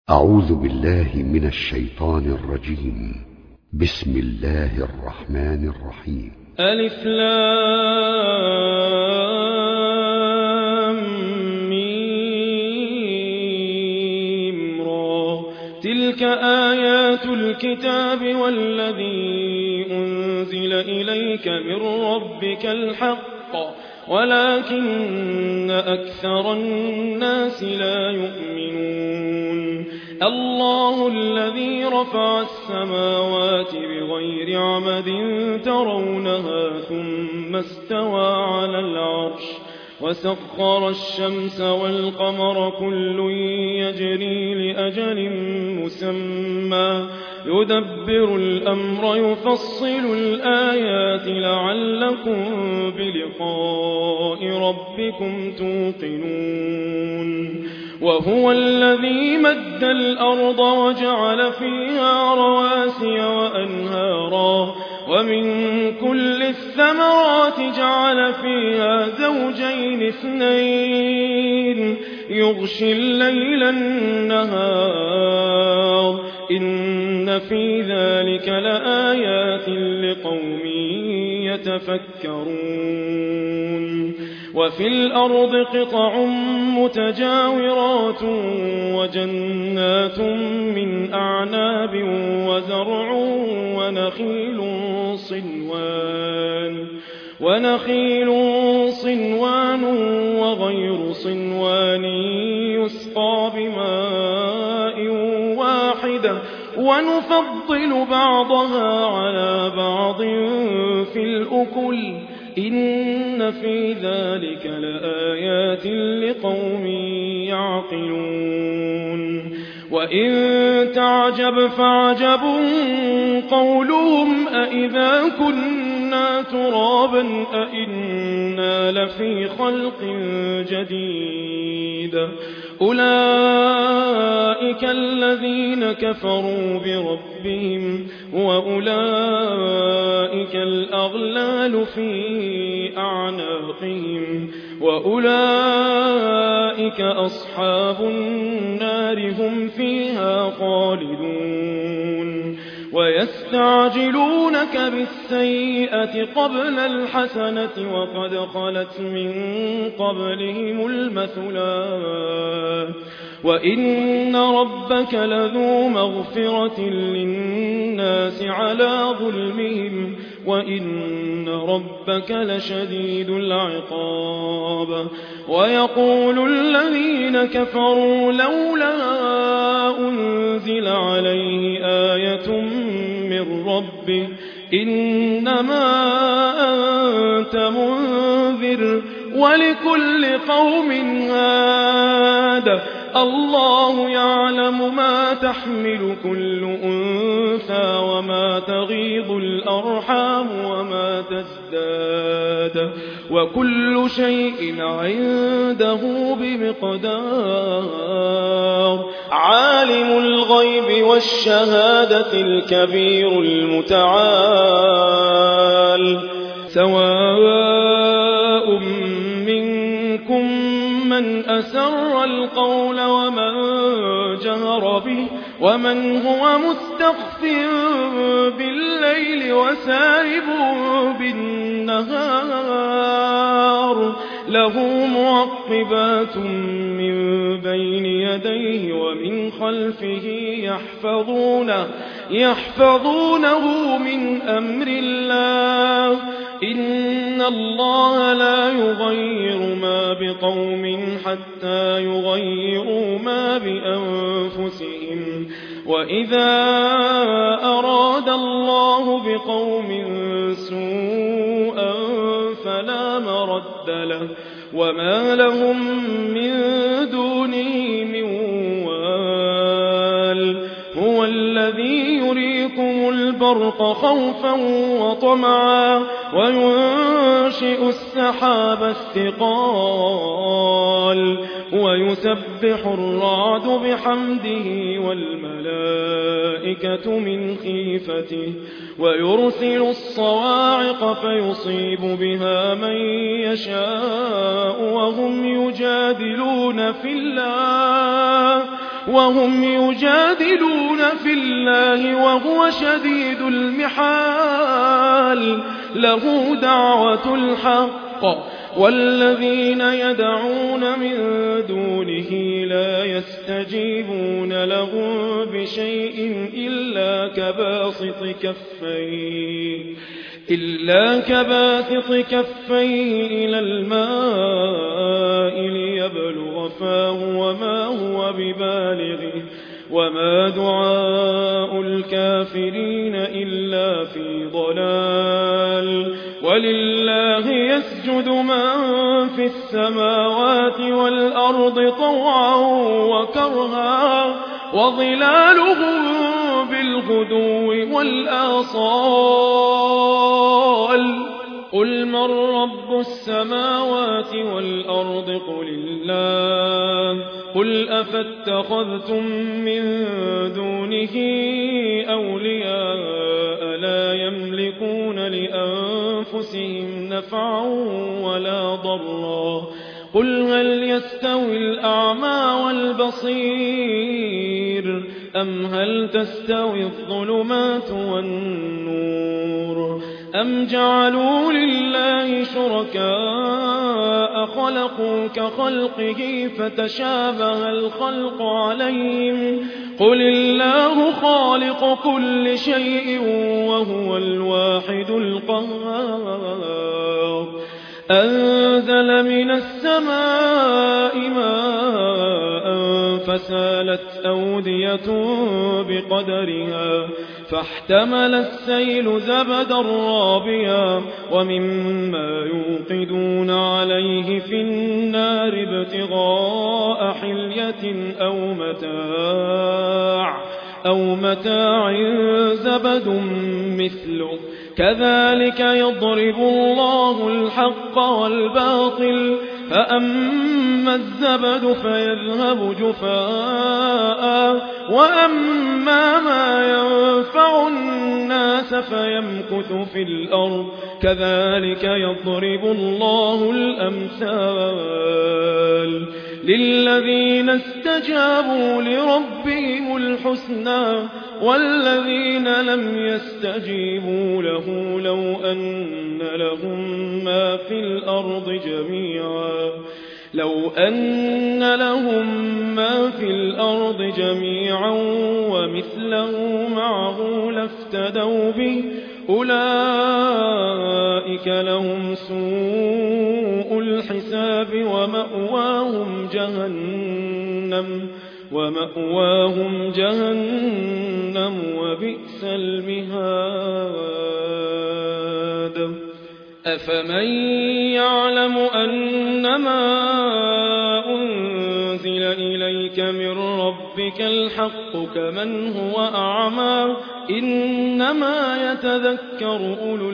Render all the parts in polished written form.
أعوذ بالله من الشيطان الرجيم. بسم الله الرحمن الرحيم. ألف لام ميم را. تلك آيات الكتاب والذي أنزل إليك من ربك الحق ولكن أكثر الناس لا يؤمنون. الله الذي رفع السماوات بغير عمد ترونها ثم استوى على العرش وسخر الشمس والقمر كل يجري لأجل مسمى يدبر الأمر يفصل الآيات لعلكم بلقاء ربكم توقنون. وهو الذي مد الأرض وجعل فيها رواسي وأنهارا ومن كل الثمرات جعل فيها زوجين اثنين يغشي الليل النهار إن في ذلك لآيات لقوم يتفكرون. وفي الأرض قطع متجاورات وجنات من أعناب وزرع ونخيل صنوان وغير صنوان يسقى بماء واحد ونفضل بعضها على بعض في الأكل إن في ذلك لآيات لقوم يعقلون. وإن تعجب فعجب قولهم أإذا كنا ترابا أإنا لفي خلق جديد أولئك الذين كفروا بربهم وأولئك الأغلال في أعناقهم وأولئك أصحاب النار هم فيها خالدون. ويستعجلونك بالسيئة قبل الحسنة وقد خلت من قبلهم المثلات وإن ربك لذو مغفرة للناس على ظلمهم وإن ربك لشديد العقاب. ويقول الذين كفروا لولا أنزل عليه آية من ربه إنما أنت منذر ولكل قوم هاد الله يعلم ما تحمل كل أنثى وما تغيض الأرحام وما تزداد وكل شيء عنده بمقدار. عالم الغيب والشهادة الكبير المتعال سواء منكم من أسر القول ومن جهر به ومن هو مستخف بالليل وسارب بالنهار له معقبات من بين يديه ومن خلفه يحفظونه من أمر الله إن الله لا يغير ما بقوم حتى يغيروا ما بأنفسهم وإذا أراد الله بقوم سوءا فلا مرد له وما لهم من دونه من وال. هو الذي يريكم البرق خوفا وطمعا وينشئ السحاب الثقال ويسبح الرعد بحمده والملائكة من خيفته ويرسل الصواعق فيصيب بها من يشاء وهم يجادلون في الله وهم يجادلون في الله وهو شديد المحال له دعوة الحق والذين يدعون من دونه لا يستجيبون لهم بشيء إلا كباسط كفيه إلى الماء ليبلغ فاه وما هو ببالغه وما دعاء الكافرين إلا في ضلال ولله يسجد من في السماوات والأرض طوعا وكرها وظلالهم بالغدو والآصال قل من رب السماوات والأرض قل الله قل أفاتخذتم من دونه أولياء لا يملكون لأنفسهم نفعا ولا ضرا قل هل يستوي الأعمى والبصير أم هل تستوي الظلمات والنور أم جعلوا لله شركاء خلقوا كخلقه فتشابه الخلق عليهم قل الله خالق كل شيء وهو الواحد القهار أنزل من السماء ماء فسالت أودية بقدرها فاحتمل السيل زبدا رابيا ومما يوقدون عليه في النار ابتغاء حلية أو متاع زبد مثله كذلك يضرب الله الحق والباطل فأما الزبد فيذهب جفاء وأما ما ينفع الناس فيمكث في الأرض كذلك يضرب الله الأمثال للذين استجابوا لربهم الحسنى والذين لم يستجيبوا له لو أن لهم ما في الأرض جميعا ومثله معه لافتدوا به أولئك لهم سوء الحساب ومأواهم جهنم وبئس المهاد أفمن يعلم أنما أنزل إليك من ربك الحق كمن هو أعمى إنما يتذكر أولو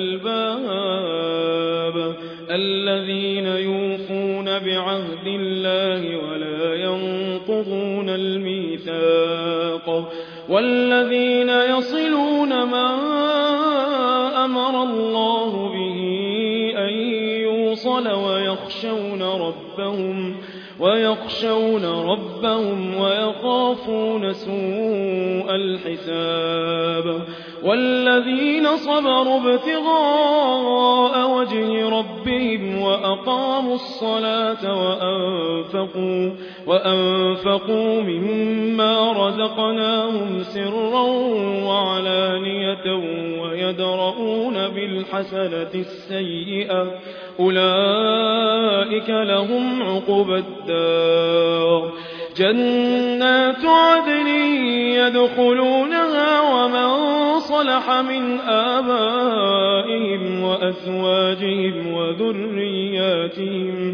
الألباب الذين يوفون بعهد الله ولا ينقضون الميثاق والذين يصلون ما أمر الله به أن يوصل ويخشون ربهم ويخافون سوء الحساب والذين صبروا ابتغاء وجه ربهم وأقاموا الصلاة وأنفقوا مما رزقناهم سرا وعلانية ويدرؤون بالحسنة السيئة أولئك لهم عقبى الدار جنات عدن يدخلونها ومن صلح من آبائهم وأزواجهم وذرياتهم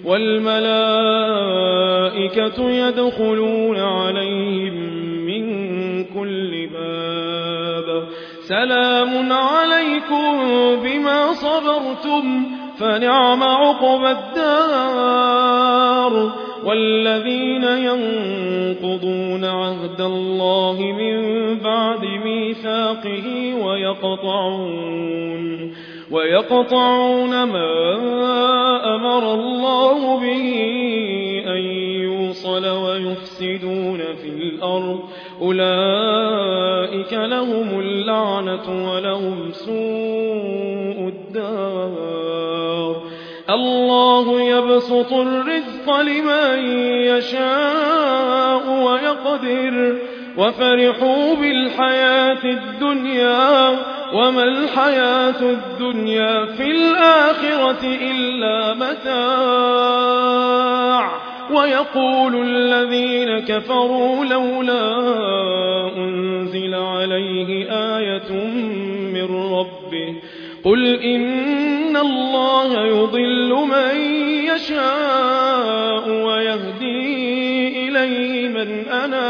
والملائكة يدخلون عليهم من كل باب سلام عليكم بما صبرتم فنعم عقبى الدار والذين ينقضون عهد الله من بعد ميثاقه ويقطعون ما أمر الله به أن يوصل ويفسد يفسدون في الأرض أولئك لهم اللعنة ولهم سوء الدار. الله يبسط الرزق لمن يشاء ويقدر وفرحوا بالحياة الدنيا وما الحياة الدنيا في الآخرة إلا متاع. ويقول الذين كفروا لولا أنزل عليه آية من ربه قل إن الله يضل من يشاء ويهدي إليه من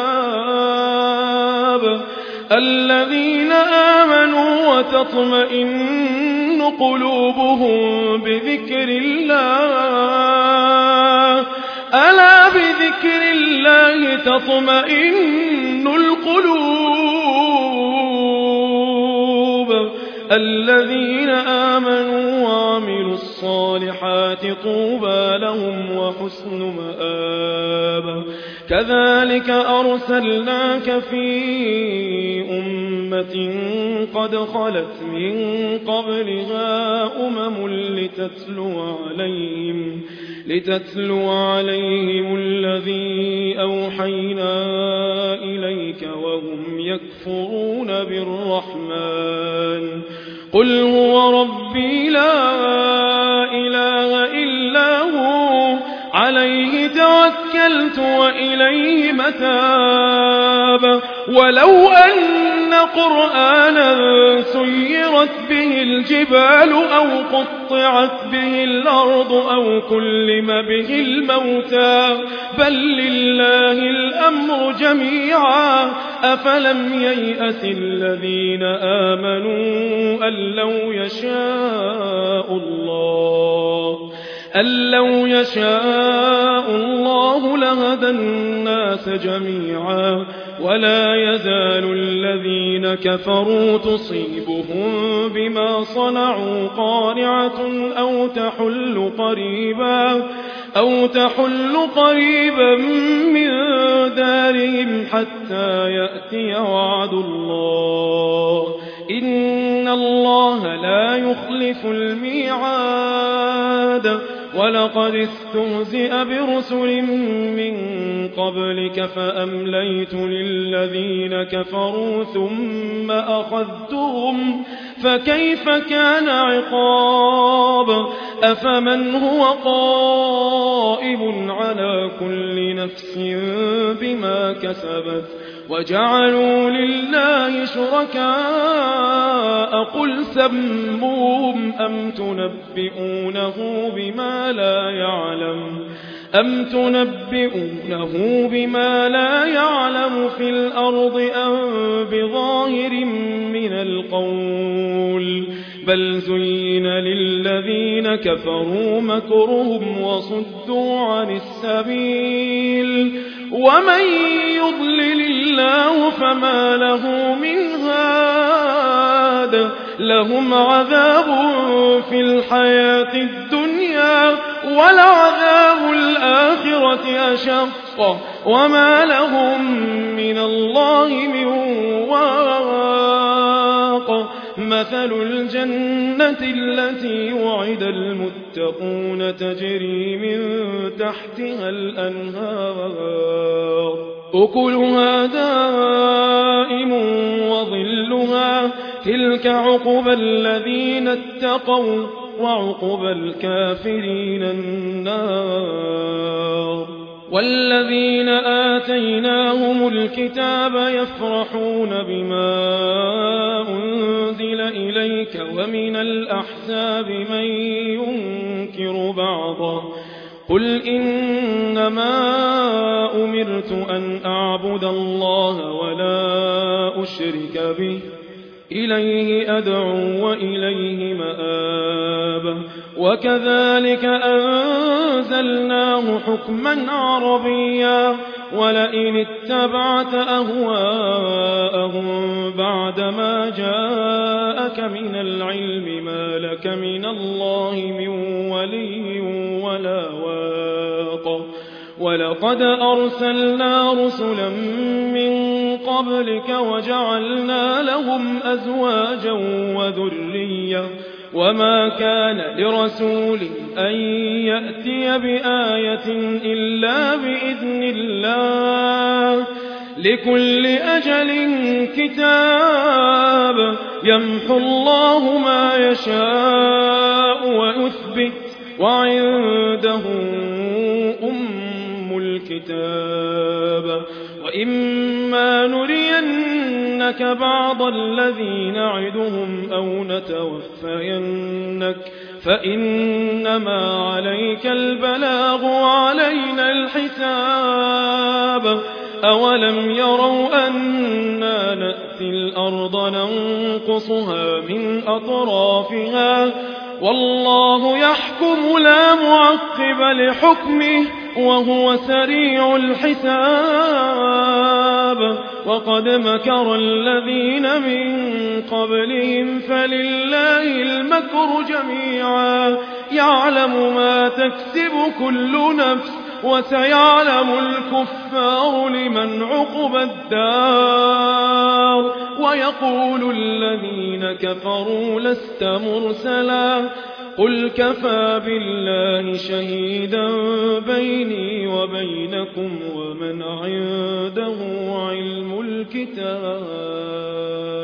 أناب. الذين آمنوا وتطمئن قلوبهم بذكر الله ألا بذكر الله تطمئن القلوب. الذين آمنوا وعملوا الصالحات طوبى لهم وحسن مآب. كذلك أرسلناك في أمة قد خلت من قبلها أمم لتتلو عليهم الذي أوحينا إليك وهم يكفرون بالرحمن. قل هو ربي لا إله إلا هو عليه توكلت وإليه متاب. ولو أن قرآنا سيرت به الجبال أو قطعت به الأرض أو كلم به الموتى بل لله الأمر جميعا أفلم ييأس الذين آمنوا أن لو يشاء الله لهدى الناس جميعا. ولا يزال الذين كفروا تصيبهم بما صنعوا قارعة أو تحل قريبا من دارهم حتى يأتي وعد الله إن الله لا يخلف الميعاد. ولقد استهزئ برسل من قبلك فأمليت للذين كفروا ثم أخذتهم فكيف كان عقاب. أفمن هو قائم على كل نفس بما كسبت وجعلوا لله شركاء قل سموهم أم تنبئونه بما لا يعلم في الأرض أم بظاهر من القول بل زين للذين كفروا مكرهم وصدوا عن السبيل ومن يضلل الله فما له من هاد. لهم عذاب في الحياة الدنيا ولعذاب الآخرة أشق وما لهم من الله من واق. مثل الجنة التي وعد المتقون تجري من تحتها الأنهار أكلها دائم وظلها تلك عقبى الذين اتقوا وعقبى الكافرين النار. والذين آتيناهم الكتاب يفرحون بما أنزل إليك ومن الأحزاب من ينكر بعضه قل إنما أمرت أن أعبد الله ولا أشرك به إليه أدعو وإليه مآب. وكذلك أنزلناه حكما عربيا ولئن اتبعت أهواءهم بعدما جاءك من العلم ما لك من الله من ولي ولا واق. ولقد ولقد أرسلنا رسلا من قبلك وجعلنا لهم أزواجا وذرية وما كان لرسول أن يأتي بآية إلا بإذن الله لكل أجل كتاب يمحو الله ما يشاء ويثبت وعنده أم الكتاب وإما نرينك بعض الذي نعدهم أو نتوفينك فإنما عليك البلاغ وعلينا الحساب أولم يروا أنا نأتي الأرض ننقصها من أطرافها والله يحكم لا معقب لحكمه وهو سريع الحساب وقد مكر الذين من قبلهم فلله المكر جميعا يعلم ما تكسب كل نفس وسيعلم الكفار لمن عقب الدار ويقول الذين كفروا لست مرسلا قل كفى بالله شهيدا بيني وبينكم ومن عنده علم الكتاب